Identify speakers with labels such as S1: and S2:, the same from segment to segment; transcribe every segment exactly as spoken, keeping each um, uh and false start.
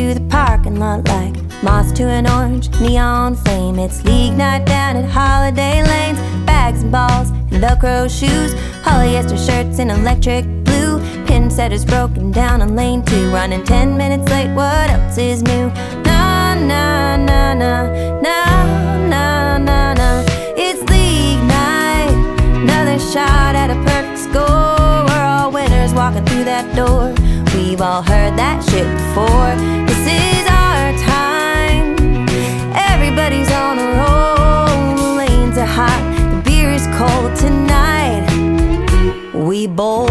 S1: through the parking lot like moths to an orange neon flame. It's league night down at Holiday Lanes. Bags and balls and Velcro shoes, polyester shirts in electric blue. Pin setters broken down on lane two. Running ten minutes late, what else is new? Nah, nah, nah, nah, nah, nah, nah, nah. It's league night, another shot at a perfect score. We're all winners walking through that door. We've all heard that shit before. This is our time. Everybody's on a roll. The lanes are hot, the beer is cold. Tonight we bowl.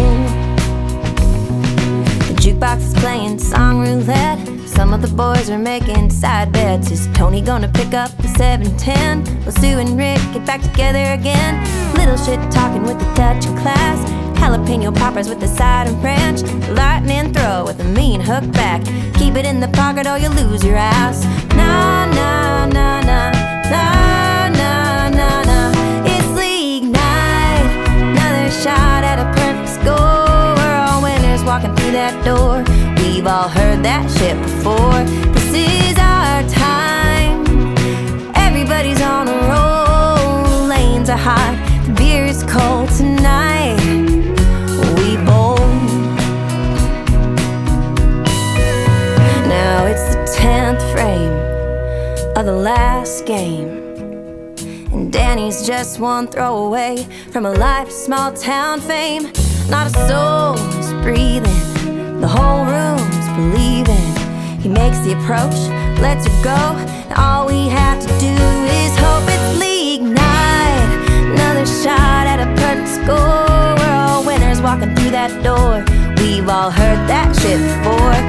S1: The jukebox is playing song roulette. Some of the boys are making side bets. Is Tony gonna pick up the seven ten? Will Sue and Rick get back together again? Little shit talking with a touch of class. Jalapeno poppers with the side and ranch. Lightning throw with a mean hook back. Keep it in the pocket or you lose your ass. Nah, nah, nah, nah, nah, nah, nah, nah. It's league night, another shot at a perfect score. We're all winners walking through that door. We've all heard that shit before. This is our time. Everybody's on a roll. Lanes are hot, the beer is cold. Tonight we bowl. Now it's the tenth frame of the last game, and Danny's just one throw away from a life of small town fame. Not a soul is breathing, the whole room's believing. He makes the approach, lets her go, and all we have to do is hope. It's league night, another shot at a perfect score. We're all winners walking through that door. We've all heard that shit before.